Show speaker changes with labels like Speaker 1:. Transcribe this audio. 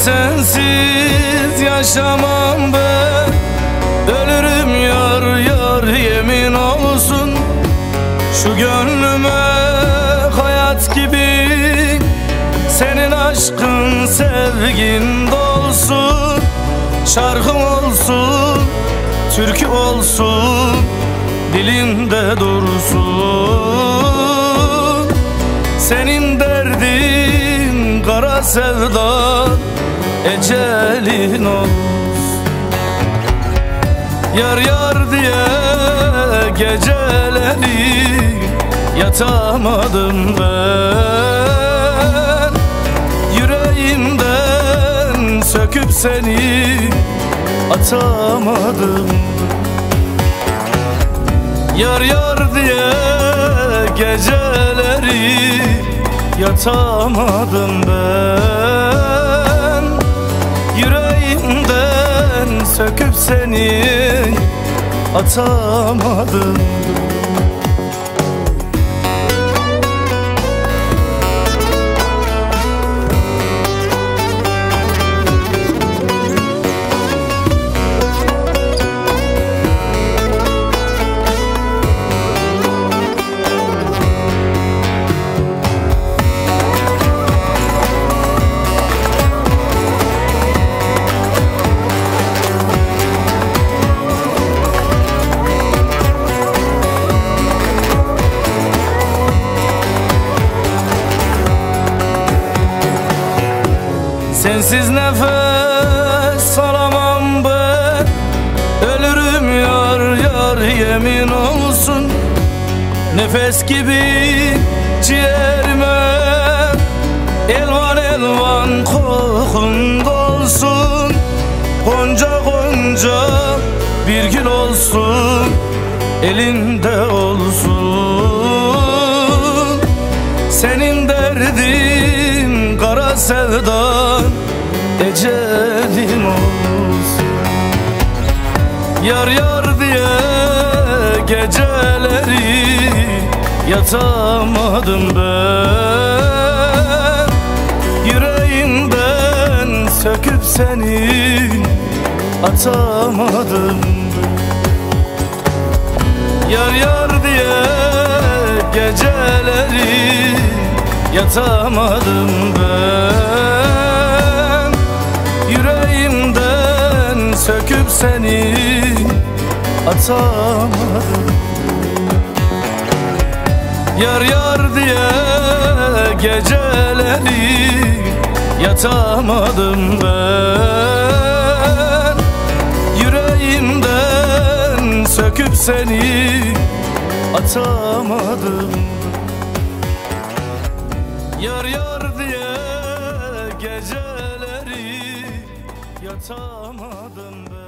Speaker 1: sensiz yaşamam ben. Ölürüm yar yar yemin olsun. Şu gönlüme hayat gibi senin aşkın sevgin dolsun. Şarkım olsun, türkü olsun, dilimde dursun. Senin derdin kara sevda, ecelin olsun. Yar yar diye geceleri yatamadım ben. Yüreğimden söküp seni atamadım. Yar yar diye geceleri yatamadım ben. Yüreğimden söküp seni atamadım. Sensiz nefes alamam ben. Ölürüm yar yar yemin olsun. Nefes gibi ciğerime elvan elvan kokun dolsun. Gonca gonca bir gül olsun, elinde olsun. Senin derdin kara sevdan, ecelin olsun. Yar yar diye geceleri yatamadım ben. Yüreğimden söküp seni atamadım. Yar yar diye geceleri yatamadım ben. Yüreğimden söküp seni atamadım. Yar yar diye geceleri yatamadım ben. Yüreğimden söküp seni atamadım. Yar yar diye geceleri yatamadım ben.